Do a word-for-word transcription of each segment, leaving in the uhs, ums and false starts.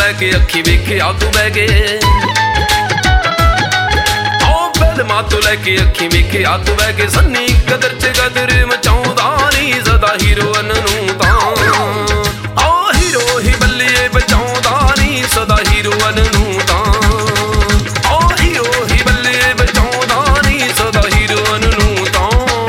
लैके अखी वेखिया तू बह गए, फिल्मां तो लैके अखी वेखिया तू बह गए। सन्नी कदर च कदर मचाउंदा नी सदा हीरोइन नूं तां, आ हीरो ही बल्लिए बचाउंदा नी सदा हीरोइन नूं तां, आ हीरो ही बल्लिए बचाउंदा नी सदा हीरोइन नूं तां।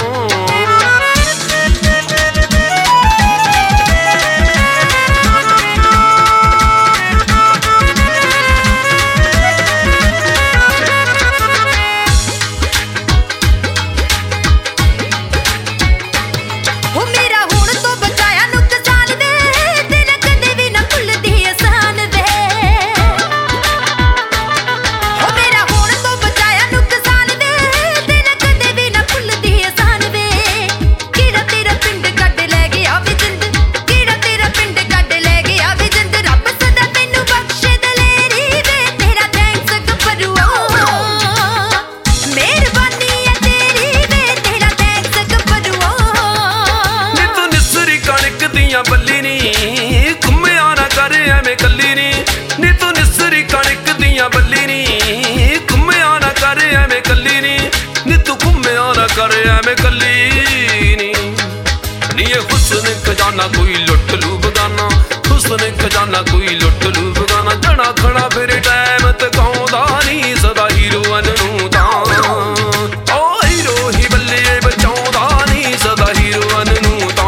बल्ली नी घुम्मिया ना कर एवें कल्ली नी, नी तू निसरी कणक दियां बल्ली नी घुम्मिया ना कर एवें कल्ली नी, नी तू घुम्मिया ना कर एवें कल्ली नी। नी ये हुस्न खजाना कोई लुट लू बगाना, हुस्न खजाना कोई लुट लू बगाना, जना खड़ा फिर टाइम तकाउंदा नी सदा हीरोइन नूं तां, ओ हीरो ही बल्लिए बचाउंदा नी सदा हीरोइन नूं तां।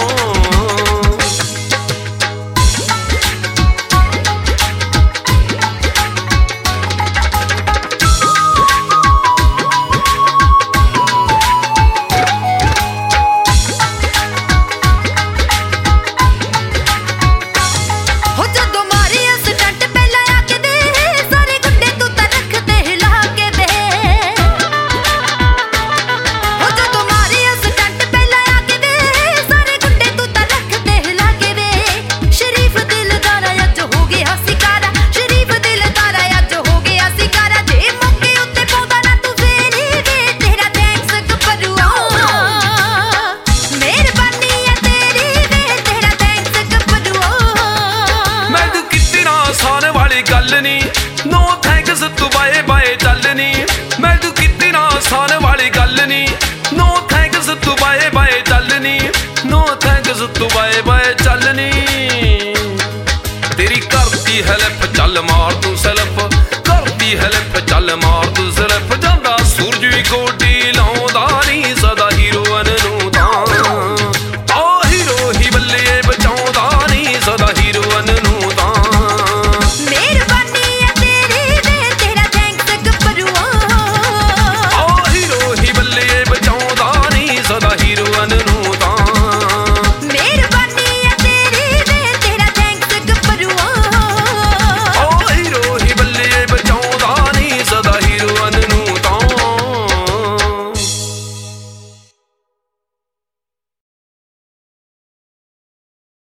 नो थैंक्स तू बाए बाए चलनी, मैं तू कितनी ना आसान वाली गल नी, नो थैंक्स तू बाए बाए चलनी, नो थैंक्स तू बाए बाए